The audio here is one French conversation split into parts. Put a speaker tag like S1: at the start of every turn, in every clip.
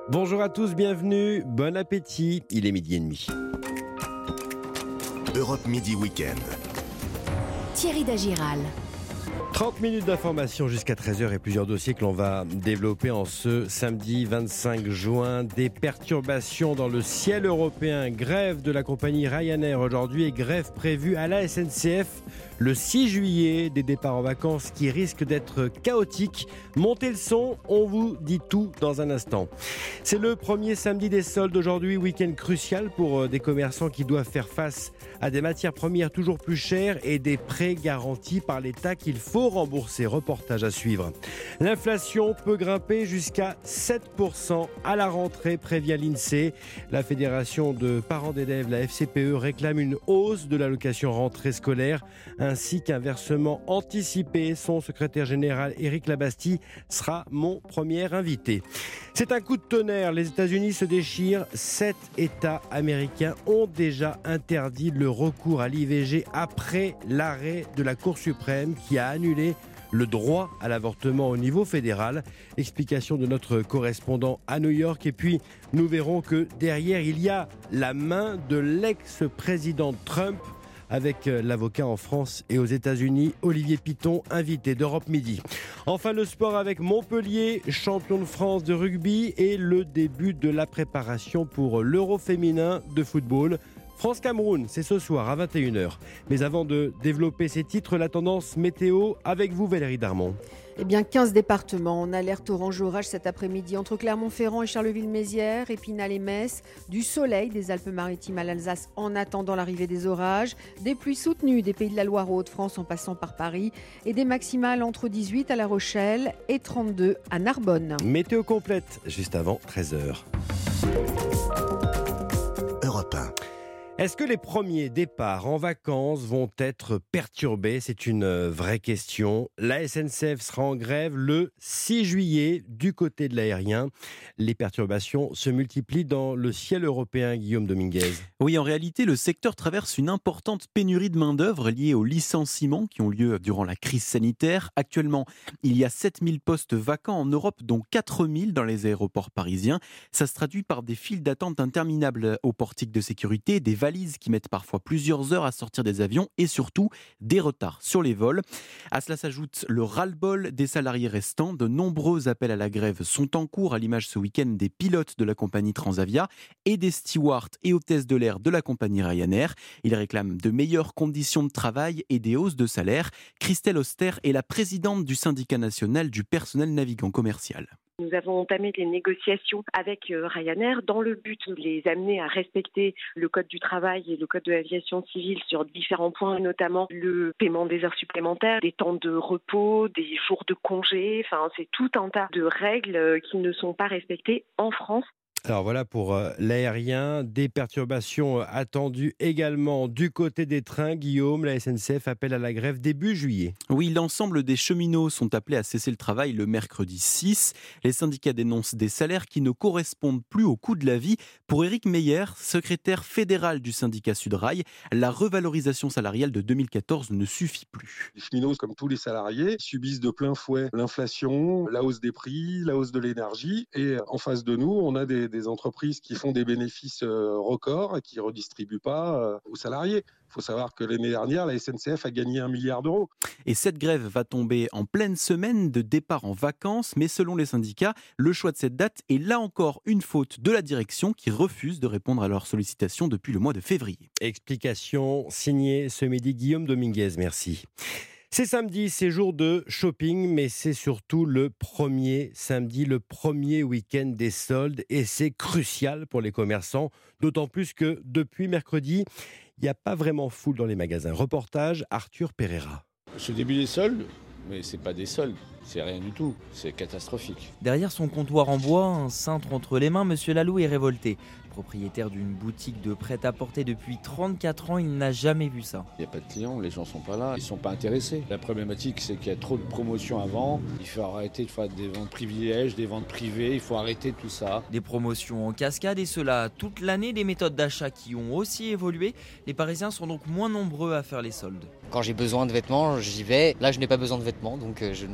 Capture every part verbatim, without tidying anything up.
S1: Bonjour à tous, bienvenue, bon appétit, il est midi et demi.
S2: Europe Midi Week-end.
S3: Thierry Dagiral.
S1: trente minutes d'information jusqu'à treize heures et plusieurs dossiers que l'on va développer en ce samedi vingt-cinq juin. Des perturbations dans le ciel européen, grève de la compagnie Ryanair aujourd'hui et grève prévue à la S N C F le six juillet. Des départs en vacances qui risquent d'être chaotiques. Montez le son, on vous dit tout dans un instant. C'est le premier samedi des soldes aujourd'hui, week-end crucial pour des commerçants qui doivent faire face à des matières premières toujours plus chères et des prêts garantis par l'État qu'il faut rembourser. Reportage à suivre. L'inflation peut grimper jusqu'à sept pour cent à la rentrée, prévient l'INSEE. La Fédération de parents d'élèves, la F C P E, réclame une hausse de l'allocation rentrée scolaire ainsi qu'un versement anticipé. Son secrétaire général, Éric Labastie, sera mon premier invité. C'est un coup de tonnerre. Les États-Unis se déchirent. Sept États américains ont déjà interdit le recours à l'I V G après l'arrêt de la Cour suprême qui a annulé le droit à l'avortement au niveau fédéral. Explication de notre correspondant à New York. Et puis, nous verrons que derrière, il y a la main de l'ex-président Trump avec l'avocat en France et aux États-Unis, Olivier Piton, invité d'Europe Midi. Enfin, le sport avec Montpellier, champion de France de rugby et le début de la préparation pour l'Euro féminin de football. France-Cameroun, c'est ce soir à vingt et une heures. Mais avant de développer ces titres, la tendance météo avec vous, Valérie Darmon.
S4: Eh bien, quinze départements en alerte orange orage cet après-midi entre Clermont-Ferrand et Charleville-Mézières, Épinal et Metz. Du soleil des Alpes-Maritimes à l'Alsace en attendant l'arrivée des orages. Des pluies soutenues des Pays de la Loire aux Hauts-de-France en passant par Paris. Et des maximales entre dix-huit à La Rochelle et trente-deux à Narbonne.
S1: Météo complète, juste avant treize heures.
S2: Europe un.
S1: Est-ce que les premiers départs en vacances vont être perturbés ? C'est une vraie question. La S N C F sera en grève le six juillet du côté de l'aérien. Les perturbations se multiplient dans le ciel européen, Guillaume Dominguez.
S5: Oui, en réalité, le secteur traverse une importante pénurie de main-d'œuvre liée aux licenciements qui ont lieu durant la crise sanitaire. Actuellement, il y a sept mille postes vacants en Europe, dont quatre mille dans les aéroports parisiens. Ça se traduit par des files d'attente interminables aux portiques de sécurité, des valises qui mettent parfois plusieurs heures à sortir des avions et surtout des retards sur les vols. À cela s'ajoute le ras-le-bol des salariés restants. De nombreux appels à la grève sont en cours, à l'image ce week-end des pilotes de la compagnie Transavia et des stewards et hôtesses de l'air de la compagnie Ryanair. Ils réclament de meilleures conditions de travail et des hausses de salaire. Christelle Auster est la présidente du syndicat national du personnel navigant commercial.
S6: Nous avons entamé des négociations avec Ryanair dans le but de les amener à respecter le code du travail et le code de l'aviation civile sur différents points, notamment le paiement des heures supplémentaires, des temps de repos, des jours de congé. Enfin, c'est tout un tas de règles qui ne sont pas respectées en France.
S1: Alors voilà pour euh, l'aérien, des perturbations attendues également du côté des trains. Guillaume, la S N C F appelle à la grève début juillet.
S5: Oui, l'ensemble des cheminots sont appelés à cesser le travail le mercredi six. Les syndicats dénoncent des salaires qui ne correspondent plus au coût de la vie. Pour Éric Meyer, secrétaire fédéral du syndicat Sudrail, la revalorisation salariale de deux mille quatorze ne suffit plus.
S7: Les cheminots, comme tous les salariés, subissent de plein fouet l'inflation, la hausse des prix, la hausse de l'énergie. Et en face de nous, on a des, des entreprises qui font des bénéfices records et qui ne redistribuent pas aux salariés. Il faut savoir que l'année dernière, la S N C F a gagné un milliard d'euros.
S5: Et cette grève va tomber en pleine semaine de départ en vacances, mais selon les syndicats, le choix de cette date est là encore une faute de la direction qui refuse de répondre à leurs sollicitations depuis le mois de février.
S1: Explication signée ce midi Guillaume Dominguez, merci. C'est samedi, c'est jour de shopping, mais c'est surtout le premier samedi, le premier week-end des soldes et c'est crucial pour les commerçants, d'autant plus que depuis mercredi, il n'y a pas vraiment foule dans les magasins. Reportage Arthur Pereira.
S8: Ce début des soldes, mais c'est pas des soldes, c'est rien du tout, c'est catastrophique.
S9: Derrière son comptoir en bois, un cintre entre les mains, Monsieur Lalou est révolté. Propriétaire d'une boutique de prêt-à-porter depuis trente-quatre ans, il n'a jamais vu ça.
S8: Il n'y a pas de clients, les gens sont pas là, ils sont pas intéressés. La problématique, c'est qu'il y a trop de promotions avant. Il faut arrêter de faire des ventes privilèges, des ventes privées, il faut arrêter tout ça.
S9: Des promotions en cascade et cela toute l'année, des méthodes d'achat qui ont aussi évolué. Les Parisiens sont donc moins nombreux à faire les soldes.
S10: Quand j'ai besoin de vêtements, j'y vais. Là, je n'ai pas besoin de vêtements, donc je ne vais pas y aller.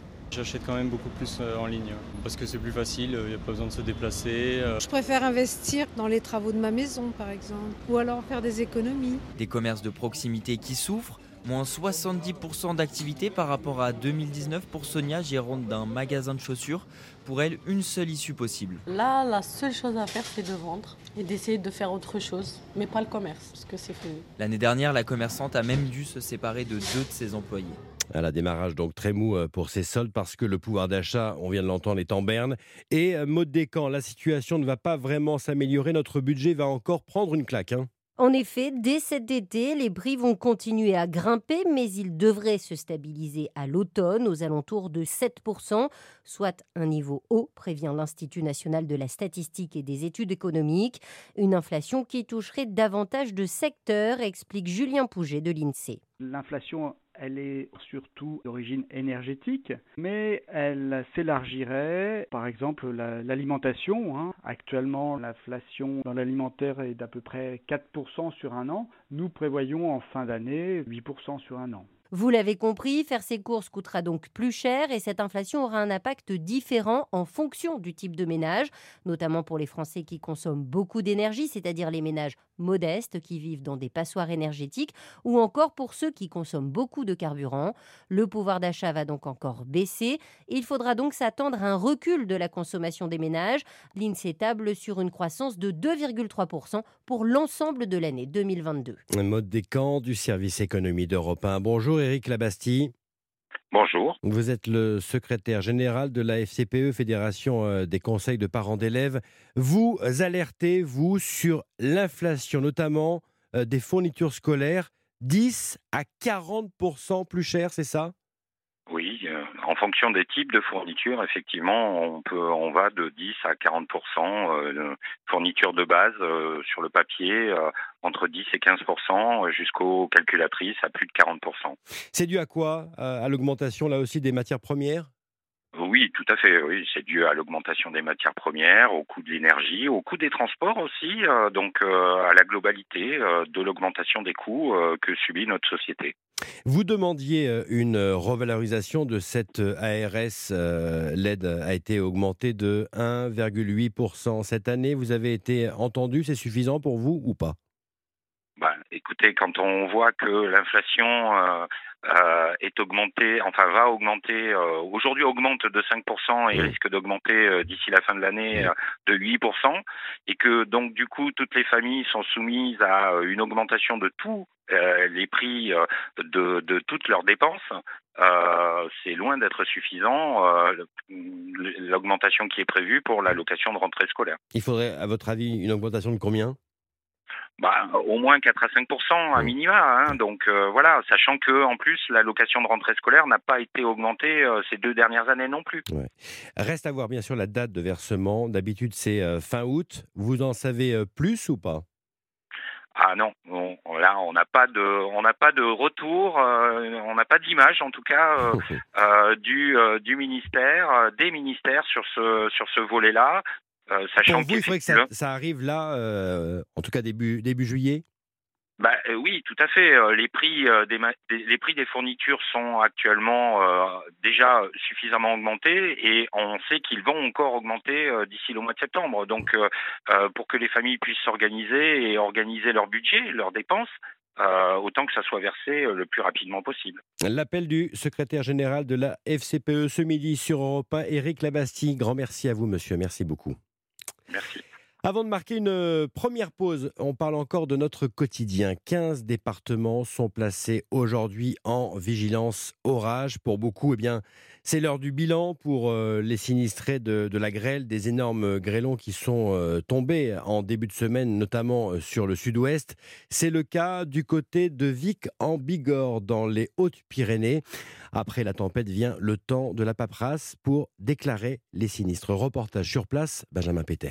S10: J'achète quand même beaucoup plus en ligne parce que c'est plus facile, il n'y a pas besoin de se déplacer.
S11: Je préfère investir dans les travaux de ma maison par exemple, ou alors faire des économies.
S9: Des commerces de proximité qui souffrent, moins soixante-dix pour cent d'activité par rapport à deux mille dix-neuf pour Sonia, gérante d'un magasin de chaussures. Pour elle, une seule issue possible.
S12: Là, la seule chose à faire, c'est de vendre et d'essayer de faire autre chose, mais pas le commerce, parce que c'est fini.
S9: L'année dernière, la commerçante a même dû se séparer de deux de ses employés.
S1: À la démarrage donc très mou pour ces soldes parce que le pouvoir d'achat, on vient de l'entendre, est en berne. Et Maud Descamps, la situation ne va pas vraiment s'améliorer. Notre budget va encore prendre une claque. Hein.
S13: En effet, dès cet été, les prix vont continuer à grimper, mais ils devraient se stabiliser à l'automne aux alentours de sept pour cent, soit un niveau haut, prévient l'Institut national de la statistique et des études économiques. Une inflation qui toucherait davantage de secteurs, explique Julien Pouget de l'INSEE.
S14: L'inflation, elle est surtout d'origine énergétique, mais elle s'élargirait, par exemple, la, l'alimentation. Hein. Actuellement, l'inflation dans l'alimentaire est d'à peu près quatre pour cent sur un an. Nous prévoyons en fin d'année huit pour cent sur un an.
S13: Vous l'avez compris, faire ses courses coûtera donc plus cher et cette inflation aura un impact différent en fonction du type de ménage, notamment pour les Français qui consomment beaucoup d'énergie, c'est-à-dire les ménages modestes qui vivent dans des passoires énergétiques ou encore pour ceux qui consomment beaucoup de carburant. Le pouvoir d'achat va donc encore baisser. Il faudra donc s'attendre à un recul de la consommation des ménages. L'INSEE table sur une croissance de deux virgule trois pour cent pour l'ensemble de l'année deux mille vingt-deux.
S1: Maud Descamps du service économie d'Europe un. Bonjour Éric Labastille.
S15: Bonjour.
S1: Vous êtes le secrétaire général de la F C P E, Fédération des conseils de parents d'élèves. Vous alertez, vous, sur l'inflation, notamment des fournitures scolaires, dix à quarante pour cent plus cher, c'est ça ?
S15: Oui, euh, en fonction des types de fournitures, effectivement, on peut, on va de dix à quarante pour cent euh, de fournitures de base euh, sur le papier, euh, entre dix et quinze pour cent, jusqu'aux calculatrices à plus de quarante pour cent.
S1: C'est dû à quoi ? À l'augmentation, là aussi, des matières premières ?
S15: Oui, tout à fait. Oui, c'est dû à l'augmentation des matières premières, au coût de l'énergie, au coût des transports aussi, euh, donc euh, à la globalité euh, de l'augmentation des coûts euh, que subit notre société.
S1: Vous demandiez une revalorisation de cette A R S. Euh, l'aide a été augmentée de un virgule huit pour cent cette année. Vous avez été entendu, c'est suffisant pour vous ou pas ?
S15: Ben, écoutez, quand on voit que l'inflation euh, euh, est augmentée, enfin va augmenter, euh, aujourd'hui augmente de cinq pour cent et mmh. risque d'augmenter euh, d'ici la fin de l'année euh, de huit pour cent, et que donc du coup toutes les familles sont soumises à une augmentation de tous euh, les prix euh, de, de toutes leurs dépenses, euh, c'est loin d'être suffisant, euh, l'augmentation qui est prévue pour l'allocation de rentrée scolaire.
S1: Il faudrait, à votre avis, une augmentation de combien ?
S15: Bah, au moins quatre à cinq pour cent à minima, hein. Donc euh, voilà, sachant que en plus l'allocation de rentrée scolaire n'a pas été augmentée euh, ces deux dernières années non plus.
S1: Ouais. Reste à voir bien sûr la date de versement. D'habitude c'est euh, fin août. Vous en savez euh, plus ou pas ?
S15: Ah non, on, là on n'a pas de, on n'a pas de retour, euh, on n'a pas d'image en tout cas euh, euh, du euh, du ministère, euh, des ministères sur ce sur ce volet-là. Euh, sachant
S1: Pour vous, il faudrait que ça, ça arrive là, euh, en tout cas début, début juillet ?
S15: Bah, euh, oui, tout à fait. Euh, les, prix, euh, des, des, les prix des fournitures sont actuellement euh, déjà suffisamment augmentés et on sait qu'ils vont encore augmenter euh, d'ici le mois de septembre. Donc, euh, euh, pour que les familles puissent s'organiser et organiser leur budget, leurs dépenses, Euh, autant que ça soit versé euh, le plus rapidement possible.
S1: L'appel du secrétaire général de la F C P E ce midi sur Europe un, Éric Labastille. Grand merci à vous, monsieur. Merci beaucoup.
S15: Merci.
S1: Avant de marquer une première pause, on parle encore de notre quotidien. quinze départements sont placés aujourd'hui en vigilance orage. Pour beaucoup, eh bien, c'est l'heure du bilan pour euh, les sinistrés de, de la grêle, des énormes grêlons qui sont euh, tombés en début de semaine, notamment euh, sur le sud-ouest. C'est le cas du côté de Vic en Bigorre, dans les Hautes-Pyrénées. Après la tempête vient le temps de la paperasse pour déclarer les sinistres. Reportage sur place, Benjamin Péter.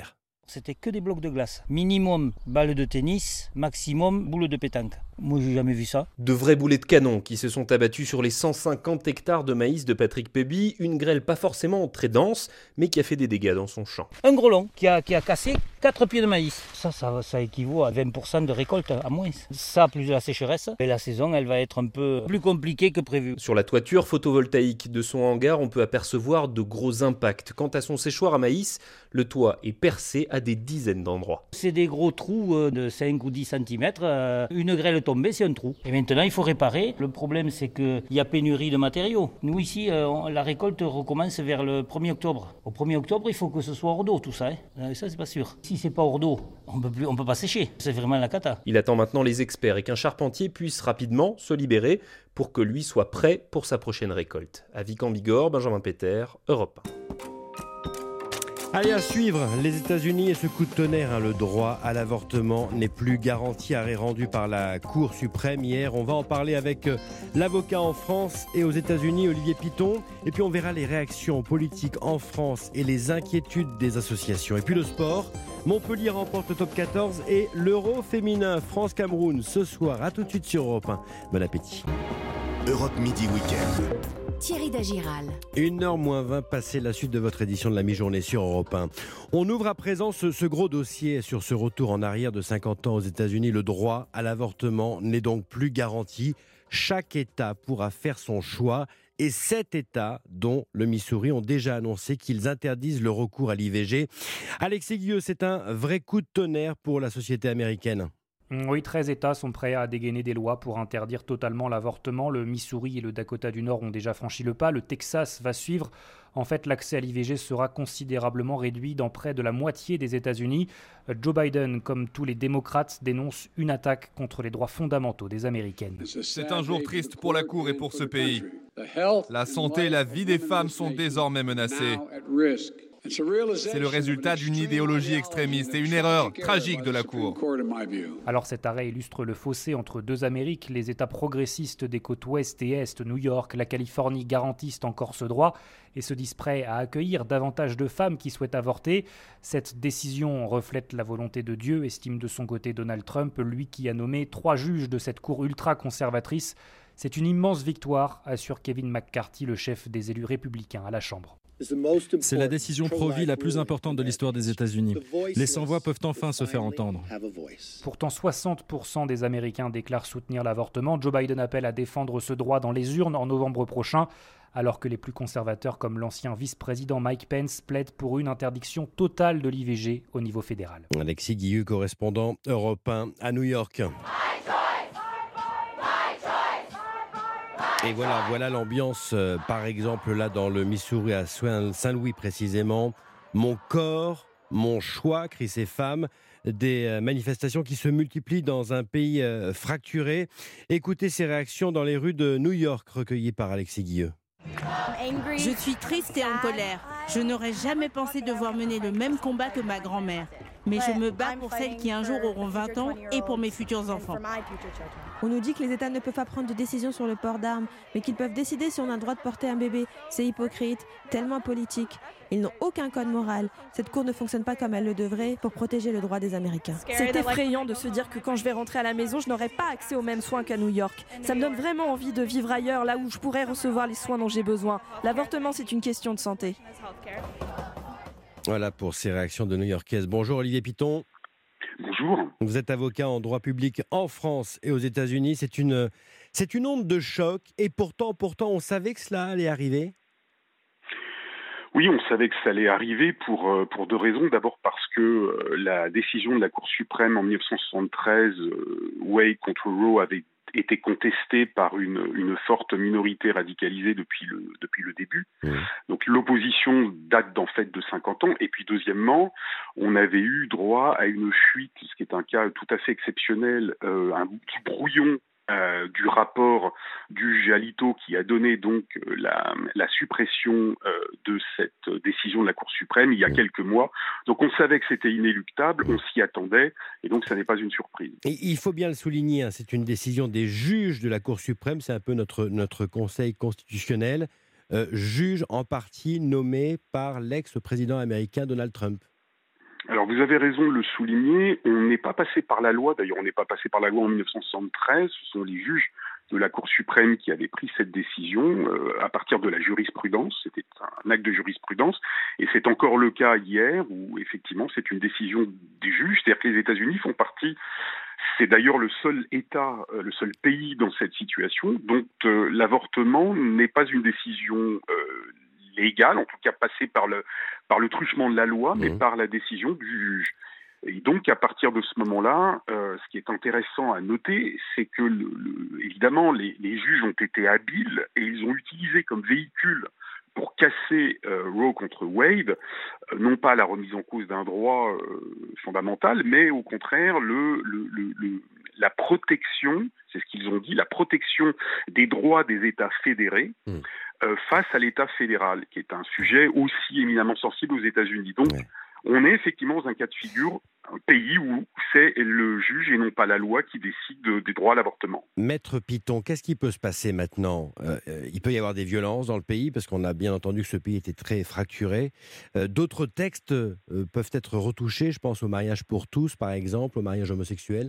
S16: C'était que des blocs de glace. Minimum balle de tennis, maximum boule de pétanque. Moi, j'ai jamais vu ça.
S17: De vrais boulets de canon qui se sont abattus sur les cent cinquante hectares de maïs de Patrick Péby, une grêle pas forcément très dense, mais qui a fait des dégâts dans son champ.
S16: Un gros long qui a, qui a cassé quatre pieds de maïs. Ça, ça, ça équivaut à vingt pour cent de récolte à moins. Ça, plus la sécheresse. Et la saison, elle va être un peu plus compliquée que prévu.
S17: Sur la toiture photovoltaïque de son hangar, on peut apercevoir de gros impacts. Quant à son séchoir à maïs, le toit est percé à des dizaines d'endroits.
S16: C'est des gros trous de cinq ou dix centimètres. Une grêle tombée, c'est un trou. Et maintenant, il faut réparer. Le problème, c'est qu'il y a pénurie de matériaux. Nous, ici, la récolte recommence vers le premier octobre. Au premier octobre, il faut que ce soit hors d'eau, tout ça. Hein. Ça, c'est pas sûr. Si c'est pas hors d'eau, on peut plus, on peut pas sécher. C'est vraiment la cata.
S17: Il attend maintenant les experts et qu'un charpentier puisse rapidement se libérer pour que lui soit prêt pour sa prochaine récolte. À Vic-en-Bigorre, Benjamin Péter, Europe un.
S1: Allez, à suivre, les États-Unis et ce coup de tonnerre, hein, le droit à l'avortement n'est plus garanti, arrêt rendu par la Cour suprême hier. On va en parler avec euh, l'avocat en France et aux États-Unis, Olivier Piton. Et puis on verra les réactions politiques en France et les inquiétudes des associations. Et puis le sport, Montpellier remporte le top quatorze et l'Euro féminin France-Cameroun ce soir. À tout de suite sur Europe un. Bon appétit.
S2: Europe Midi Week-end.
S3: Thierry Dagiral.
S1: une heure moins vingt passée, la suite de votre édition de la mi-journée sur Europe un. On ouvre à présent ce, ce gros dossier sur ce retour en arrière de cinquante ans aux États-Unis. Le droit à l'avortement n'est donc plus garanti. Chaque État pourra faire son choix. Et sept États, dont le Missouri, ont déjà annoncé qu'ils interdisent le recours à l'I V G. Alexis Guilleux, c'est un vrai coup de tonnerre pour la société américaine.
S18: Oui, treize États sont prêts à dégainer des lois pour interdire totalement l'avortement. Le Missouri et le Dakota du Nord ont déjà franchi le pas. Le Texas va suivre. En fait, l'accès à l'I V G sera considérablement réduit dans près de la moitié des États-Unis. Joe Biden, comme tous les démocrates, dénonce une attaque contre les droits fondamentaux des Américaines.
S19: C'est un jour triste pour la Cour et pour ce pays. La santé et la vie des femmes sont désormais menacées. C'est le résultat d'une idéologie extrémiste et une erreur tragique de la Cour.
S18: Alors cet arrêt illustre le fossé entre deux Amériques. Les États progressistes des côtes ouest et est, New York, la Californie, garantissent encore ce droit et se disent prêts à accueillir davantage de femmes qui souhaitent avorter. Cette décision reflète la volonté de Dieu, estime de son côté Donald Trump, lui qui a nommé trois juges de cette cour ultra-conservatrice. C'est une immense victoire, assure Kevin McCarthy, le chef des élus républicains à la Chambre.
S20: C'est la décision pro-vie la plus importante de l'histoire des États-Unis. Les sans-voix peuvent enfin se faire entendre.
S18: Pourtant, soixante pour cent des Américains déclarent soutenir l'avortement. Joe Biden appelle à défendre ce droit dans les urnes en novembre prochain, alors que les plus conservateurs, comme l'ancien vice-président Mike Pence, plaident pour une interdiction totale de l'I V G au niveau fédéral.
S1: Alexis Guilleux, correspondant Europe un à New York. Et voilà, voilà l'ambiance, euh, par exemple, là dans le Missouri, à Saint-Louis précisément. Mon corps, mon choix, crient ces femmes. Des euh, manifestations qui se multiplient dans un pays euh, fracturé. Écoutez ces réactions dans les rues de New York, recueillies par Alexis Guilleux.
S21: Je suis triste et en colère. Je n'aurais jamais pensé devoir mener le même combat que ma grand-mère. Mais je me bats pour celles qui un jour auront vingt ans et pour mes futurs enfants.
S22: On nous dit que les États ne peuvent pas prendre de décision sur le port d'armes, mais qu'ils peuvent décider si on a le droit de porter un bébé. C'est hypocrite, tellement politique. Ils n'ont aucun code moral. Cette cour ne fonctionne pas comme elle le devrait pour protéger le droit des Américains.
S23: C'est effrayant de se dire que quand je vais rentrer à la maison, je n'aurai pas accès aux mêmes soins qu'à New York. Ça me donne vraiment envie de vivre ailleurs, là où je pourrais recevoir les soins dont j'ai besoin. L'avortement, c'est une question de santé.
S1: Voilà pour ces réactions de New-Yorkaises. Bonjour Olivier Piton.
S24: Bonjour.
S1: Vous êtes avocat en droit public en France et aux États-Unis. C'est une, c'est une onde de choc et pourtant, pourtant, on savait que cela allait arriver.
S24: Oui, on savait que ça allait arriver pour, pour deux raisons. D'abord parce que la décision de la Cour suprême en dix-neuf cent soixante-treize, Wade contre Roe, avait été contestée par une, une forte minorité radicalisée depuis le, depuis le début. Mmh. Donc l'opposition date d'en fait de cinquante ans. Et puis deuxièmement, on avait eu droit à une fuite, ce qui est un cas tout à fait exceptionnel, euh, un petit brouillon Euh, du rapport du juge Alito qui a donné donc euh, la, la suppression euh, de cette décision de la Cour suprême il y a quelques mois. Donc on savait que c'était inéluctable, on s'y attendait et donc ça n'est pas une surprise.
S1: Et il faut bien le souligner, hein, c'est une décision des juges de la Cour suprême, c'est un peu notre, notre conseil constitutionnel, euh, juge en partie nommé par l'ex-président américain Donald Trump.
S24: Alors vous avez raison de le souligner, on n'est pas passé par la loi, d'ailleurs on n'est pas passé par la loi en dix-neuf cent soixante-treize, ce sont les juges de la Cour suprême qui avaient pris cette décision euh, à partir de la jurisprudence, c'était un acte de jurisprudence, et c'est encore le cas hier où effectivement c'est une décision des juges, c'est-à-dire que les États-Unis font partie, c'est d'ailleurs le seul État, euh, le seul pays dans cette situation, dont euh, l'avortement n'est pas une décision euh, légale, en tout cas passée par le, par le truchement de la loi, mais mmh. par la décision du juge. Et donc, à partir de ce moment-là, euh, ce qui est intéressant à noter, c'est que, le, le, évidemment, les, les juges ont été habiles et ils ont utilisé comme véhicule pour casser euh, Roe contre Wade, euh, non pas la remise en cause d'un droit euh, fondamental, mais au contraire le, le, le, le, la protection, c'est ce qu'ils ont dit, la protection des droits des États fédérés mmh. euh, face à l'État fédéral, qui est un sujet aussi éminemment sensible aux États-Unis. Donc, ouais. on est effectivement dans un cas de figure, un pays où c'est le juge et non pas la loi qui décide des droits à l'avortement.
S1: Maître Piton, qu'est-ce qui peut se passer maintenant ? euh, Il peut y avoir des violences dans le pays, parce qu'on a bien entendu que ce pays était très fracturé. Euh, d'autres textes euh, peuvent être retouchés, je pense au mariage pour tous, par exemple, au mariage homosexuel.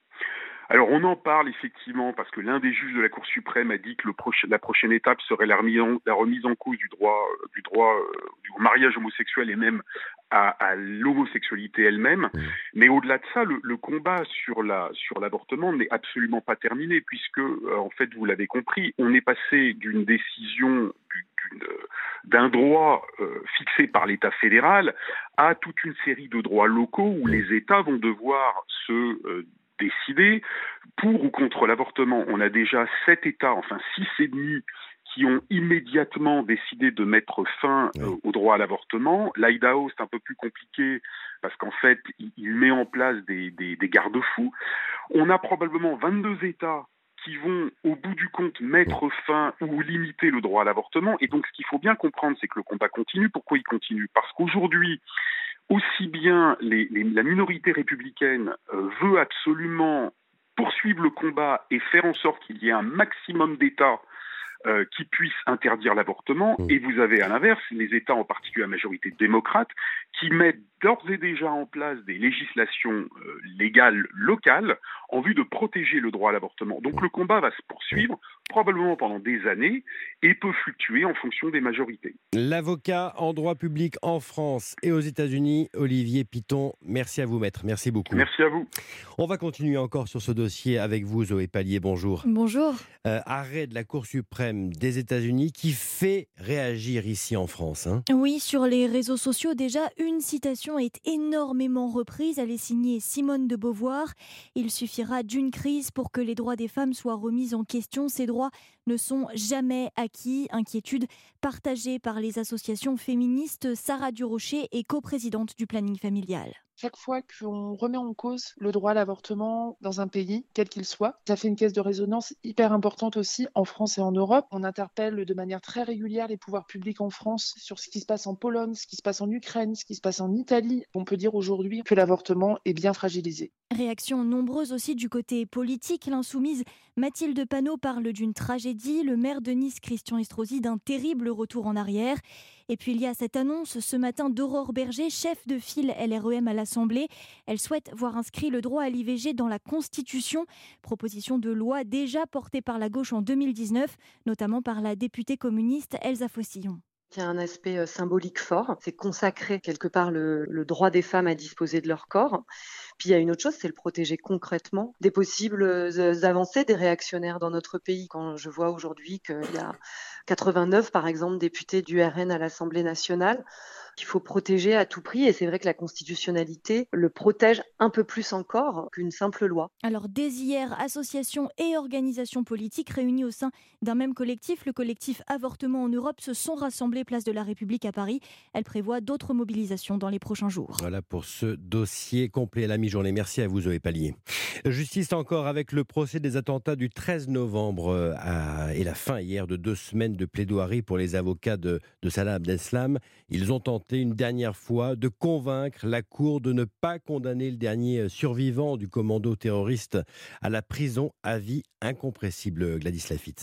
S24: Alors on en parle effectivement parce que l'un des juges de la Cour suprême a dit que le proche, la prochaine étape serait la remise en, la remise en cause du droit, du droit euh, du mariage homosexuel et même à, à l'homosexualité elle-même. Mmh. Mais au-delà de ça, le, le combat sur, la, sur l'avortement n'est absolument pas terminé puisque, euh, en fait, vous l'avez compris, on est passé d'une décision d'une, d'un droit euh, fixé par l'État fédéral à toute une série de droits locaux où les États vont devoir se euh, décider pour ou contre l'avortement. On a déjà sept États, enfin six et demi, qui ont immédiatement décidé de mettre fin euh, au droit à l'avortement. L'Idaho, c'est un peu plus compliqué parce qu'en fait, il, il met en place des, des, des garde-fous. On a probablement vingt-deux États qui vont, au bout du compte, mettre fin ou limiter le droit à l'avortement. Et donc, ce qu'il faut bien comprendre, c'est que le combat continue. Pourquoi il continue ? Parce qu'aujourd'hui, aussi bien les, les, la minorité républicaine euh, veut absolument poursuivre le combat et faire en sorte qu'il y ait un maximum d'États euh, qui puissent interdire l'avortement. Mmh. Et vous avez à l'inverse les États, en particulier à majorité démocrate, qui mettent d'ores et déjà en place des législations euh, légales locales en vue de protéger le droit à l'avortement. Donc le combat va se poursuivre probablement pendant des années et peut fluctuer en fonction des majorités.
S1: L'avocat en droit public en France et aux États-Unis, Olivier Piton, merci à vous maître, merci beaucoup.
S24: Merci à vous.
S1: On va continuer encore sur ce dossier avec vous, Zoé Pallier, bonjour.
S4: Bonjour.
S1: Euh, arrêt de la Cour suprême des États-Unis qui fait réagir ici en France. Hein.
S4: Oui, sur les réseaux sociaux, déjà, une citation est énormément reprise. Elle est signée Simone de Beauvoir. Il suffira d'une crise pour que les droits des femmes soient remis en question. Ces droits ne sont jamais acquis. Inquiétude partagée par les associations féministes. Sarah Durocher est coprésidente du planning familial.
S5: Chaque fois qu'on remet en cause le droit à l'avortement dans un pays, quel qu'il soit, ça fait une caisse de résonance hyper importante aussi en France et en Europe. On interpelle de manière très régulière les pouvoirs publics en France sur ce qui se passe en Pologne, ce qui se passe en Ukraine, ce qui se passe en Italie. On peut dire aujourd'hui que l'avortement est bien fragilisé.
S4: Réactions nombreuses aussi du côté politique. L'insoumise Mathilde Panot parle d'une tragédie. Le maire de Nice, Christian Estrosi, d'un terrible retour en arrière. Et puis il y a cette annonce ce matin d'Aurore Berger, chef de file L R E M à l'Assemblée. Elle souhaite voir inscrit le droit à l'I V G dans la Constitution. Proposition de loi déjà portée par la gauche en deux mille dix-neuf, notamment par la députée communiste Elsa Fossillon.
S6: Il y a un aspect symbolique fort, c'est consacrer quelque part le, le droit des femmes à disposer de leur corps. Puis il y a une autre chose, c'est le protéger concrètement des possibles avancées des réactionnaires dans notre pays. Quand je vois aujourd'hui qu'il y a quatre-vingt-neuf, par exemple, députés du R N à l'Assemblée nationale, qu'il faut protéger à tout prix. Et c'est vrai que la constitutionnalité le protège un peu plus encore qu'une simple loi.
S4: Alors dès hier, associations et organisations politiques réunies au sein d'un même collectif, le collectif Avortement en Europe, se sont rassemblés place de la République à Paris. Elle prévoit d'autres mobilisations dans les prochains jours.
S1: Voilà pour ce dossier complet à la mi-journée. Merci à vous, Zoé Pallier. Justice encore avec le procès des attentats du treize novembre à, et la fin hier de deux semaines de plaidoirie pour les avocats de, de Salah Abdeslam. Ils ont tenté une dernière fois de convaincre la Cour de ne pas condamner le dernier survivant du commando terroriste à la prison à vie incompressible, Gladys Laffitte.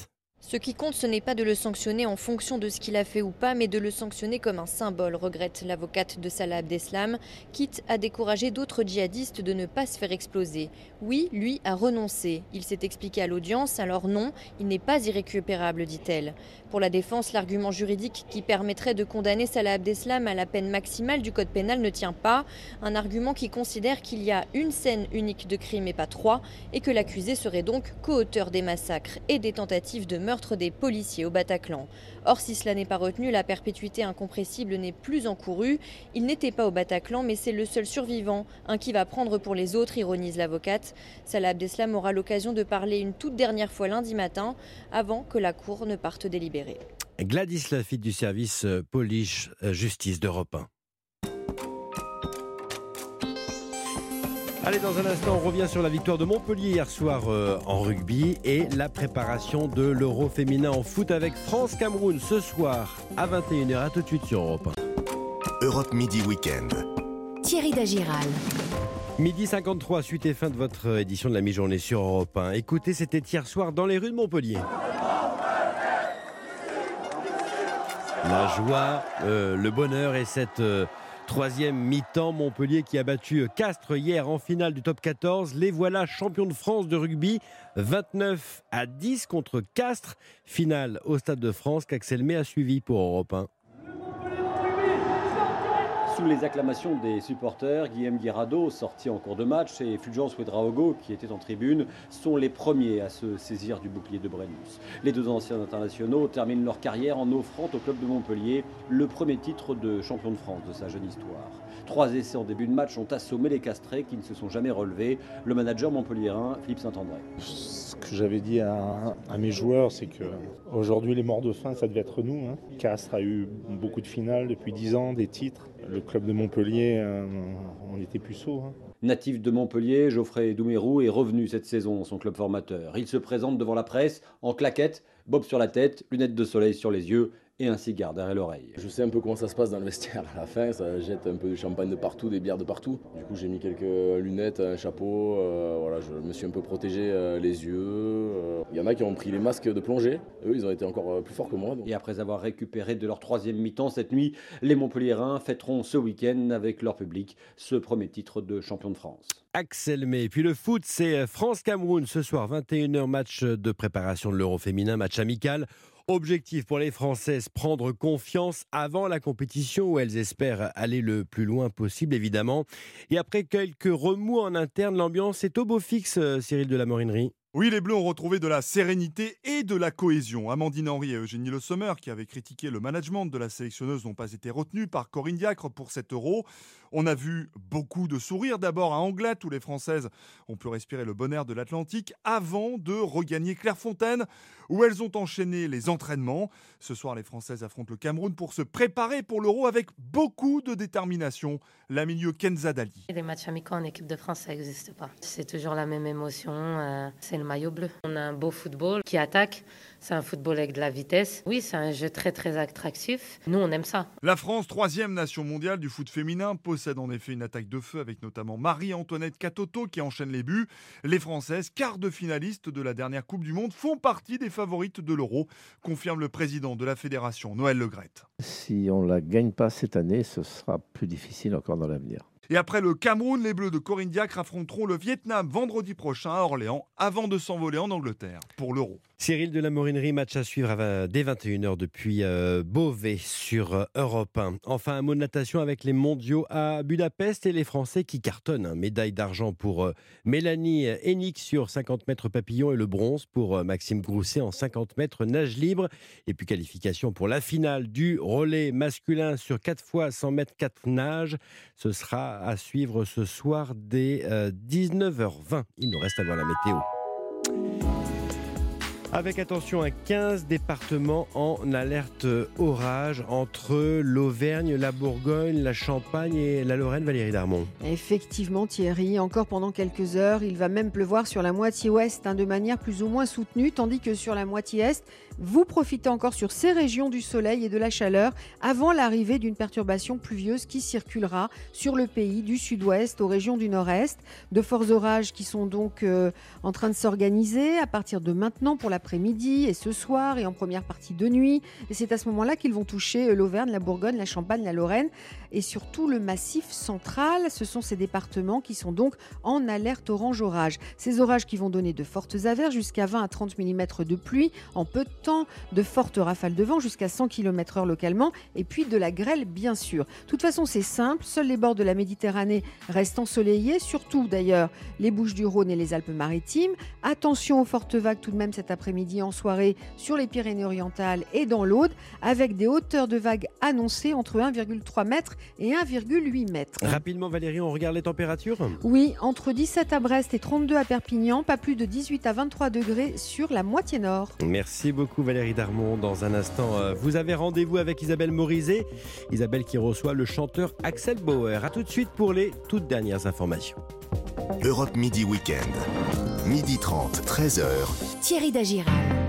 S7: Ce qui compte, ce n'est pas de le sanctionner en fonction de ce qu'il a fait ou pas, mais de le sanctionner comme un symbole, regrette l'avocate de Salah Abdeslam, quitte à décourager d'autres djihadistes de ne pas se faire exploser. Oui, lui a renoncé. Il s'est expliqué à l'audience, alors non, il n'est pas irrécupérable, dit-elle. Pour la défense, l'argument juridique qui permettrait de condamner Salah Abdeslam à la peine maximale du code pénal ne tient pas. Un argument qui considère qu'il y a une scène unique de crime et pas trois, et que l'accusé serait donc co-auteur des massacres et des tentatives de meurtre des policiers au Bataclan. Or, si cela n'est pas retenu, la perpétuité incompressible n'est plus encourue. Il n'était pas au Bataclan, mais c'est le seul survivant, un qui va prendre pour les autres, ironise l'avocate. Salah Abdeslam aura l'occasion de parler une toute dernière fois lundi matin, avant que la cour ne parte délibérer.
S1: Gladys Lafitte du service Police Justice d'Europe un. Allez, dans un instant, on revient sur la victoire de Montpellier hier soir euh, en rugby et la préparation de l'Euro féminin en foot avec France-Cameroun ce soir à vingt et une heures. À tout de suite sur Europe un.
S2: Europe Midi Week-end.
S3: Thierry Dagiral.
S1: Midi cinquante-trois, suite et fin de votre édition de la mi-journée sur Europe un. Écoutez, c'était hier soir dans les rues de Montpellier. La joie, euh, le bonheur et cette... Euh, Troisième mi-temps, Montpellier qui a battu Castres hier en finale du top quatorze. Les voilà champions de France de rugby, vingt-neuf à dix contre Castres. Finale au Stade de France qu'Axel May a suivi pour Europe un.
S8: Sous les acclamations des supporters, Guillaume Guirado, sorti en cours de match, et Fulgence Ouedraogo, qui était en tribune, sont les premiers à se saisir du bouclier de Brennus. Les deux anciens internationaux terminent leur carrière en offrant au club de Montpellier le premier titre de champion de France de sa jeune histoire. Trois essais en début de match ont assommé les Castrés qui ne se sont jamais relevés. Le manager montpelliérain, Philippe Saint-André.
S10: Ce que j'avais dit à, à mes joueurs, c'est qu'aujourd'hui, les morts de faim, ça devait être nous. Hein. Castres a eu beaucoup de finales depuis dix ans, des titres. Le club de Montpellier, euh, on était puceaux. Hein.
S8: Natif de Montpellier, Geoffrey Doumerou est revenu cette saison dans son club formateur. Il se présente devant la presse en claquette, bob sur la tête, lunettes de soleil sur les yeux et un cigare derrière l'oreille.
S11: Je sais un peu comment ça se passe dans le vestiaire à la fin, ça jette un peu de champagne de partout, des bières de partout. Du coup j'ai mis quelques lunettes, un chapeau, euh, voilà, je me suis un peu protégé euh, les yeux. Euh. Il y en a qui ont pris les masques de plongée, eux ils ont été encore plus forts que moi. Donc.
S8: Et après avoir récupéré de leur troisième mi-temps cette nuit, les Montpelliérains fêteront ce week-end avec leur public ce premier titre de champion de France.
S1: Axel May. Puis le foot, c'est France-Cameroun ce soir, vingt et une heures, match de préparation de l'Euro féminin, match amical. Objectif pour les Françaises, prendre confiance avant la compétition où elles espèrent aller le plus loin possible, évidemment. Et après quelques remous en interne, l'ambiance est au beau fixe, Cyril de la Morinerie.
S25: Oui, les Bleus ont retrouvé de la sérénité et de la cohésion. Amandine Henry et Eugénie Le Sommer, qui avaient critiqué le management de la sélectionneuse, n'ont pas été retenus par Corinne Diacre pour cet Euro. On a vu beaucoup de sourires d'abord à Anglet, où les Françaises ont pu respirer le bon air de l'Atlantique, avant de regagner Clairefontaine, où elles ont enchaîné les entraînements. Ce soir, les Françaises affrontent le Cameroun pour se préparer pour l'Euro avec beaucoup de détermination. La milieu Kenza Dali.
S26: Les matchs amicaux en équipe de France, ça n'existe pas. C'est toujours la même émotion, euh, c'est le maillot bleu. On a un beau football qui attaque, c'est un football avec de la vitesse. Oui, c'est un jeu très très attractif. Nous, on aime ça.
S25: La France, troisième nation mondiale du foot féminin, possède en effet une attaque de feu avec notamment Marie-Antoinette Katoto qui enchaîne les buts. Les Françaises, quart de finalistes de la dernière Coupe du Monde, font partie des favorites de l'Euro, confirme le président de la fédération, Noël Le Graët.
S27: Si on ne la gagne pas cette année, ce sera plus difficile encore dans l'avenir.
S25: Et après le Cameroun, les Bleus de Corinne Diacre affronteront le Vietnam vendredi prochain à Orléans avant de s'envoler en Angleterre pour l'Euro.
S1: Cyril de la Morinerie, match à suivre dès vingt et une heures depuis euh, Beauvais sur Europe un. Enfin, un mot de natation avec les mondiaux à Budapest et les Français qui cartonnent. Hein. Médaille d'argent pour euh, Mélanie Hennig sur cinquante mètres papillon et le bronze pour euh, Maxime Grousset en cinquante mètres nage libre. Et puis qualification pour la finale du relais masculin sur quatre fois cent mètres quatre nages. Ce sera à suivre ce soir dès euh, dix-neuf heures vingt. Il nous reste à voir la météo. Avec attention à quinze départements en alerte orage entre l'Auvergne, la Bourgogne, la Champagne et la Lorraine. Valérie Darmon.
S28: Effectivement Thierry, encore pendant quelques heures, il va même pleuvoir sur la moitié ouest hein, de manière plus ou moins soutenue, tandis que sur la moitié est, vous profitez encore sur ces régions du soleil et de la chaleur avant l'arrivée d'une perturbation pluvieuse qui circulera sur le pays du sud-ouest aux régions du nord-est. De forts orages qui sont donc euh, en train de s'organiser à partir de maintenant pour la après-midi et ce soir et en première partie de nuit. Et c'est à ce moment-là qu'ils vont toucher l'Auvergne, la Bourgogne, la Champagne, la Lorraine et surtout le Massif central. Ce sont ces départements qui sont donc en alerte orange orage. Ces orages qui vont donner de fortes averses, jusqu'à vingt à trente millimètres de pluie en peu de temps, de fortes rafales de vent jusqu'à cent kilomètres heure localement et puis de la grêle bien sûr. De toute façon, c'est simple, seuls les bords de la Méditerranée restent ensoleillés, surtout d'ailleurs les Bouches-du-Rhône et les Alpes-Maritimes. Attention aux fortes vagues tout de même cet après-midi en soirée sur les Pyrénées-Orientales et dans l'Aude, avec des hauteurs de vagues annoncées entre un virgule trois mètres et un virgule huit mètres.
S1: Rapidement Valérie, on regarde les températures ?
S28: Oui, entre dix-sept à Brest et trente-deux à Perpignan, pas plus de dix-huit à vingt-trois degrés sur la moitié nord.
S1: Merci beaucoup Valérie Darmon. Dans un instant, vous avez rendez-vous avec Isabelle Morizet. Isabelle qui reçoit le chanteur Axel Bauer. A tout de suite pour les toutes dernières informations.
S2: Europe Midi Weekend. midi trente, treize heures.
S3: Thierry Dagiral.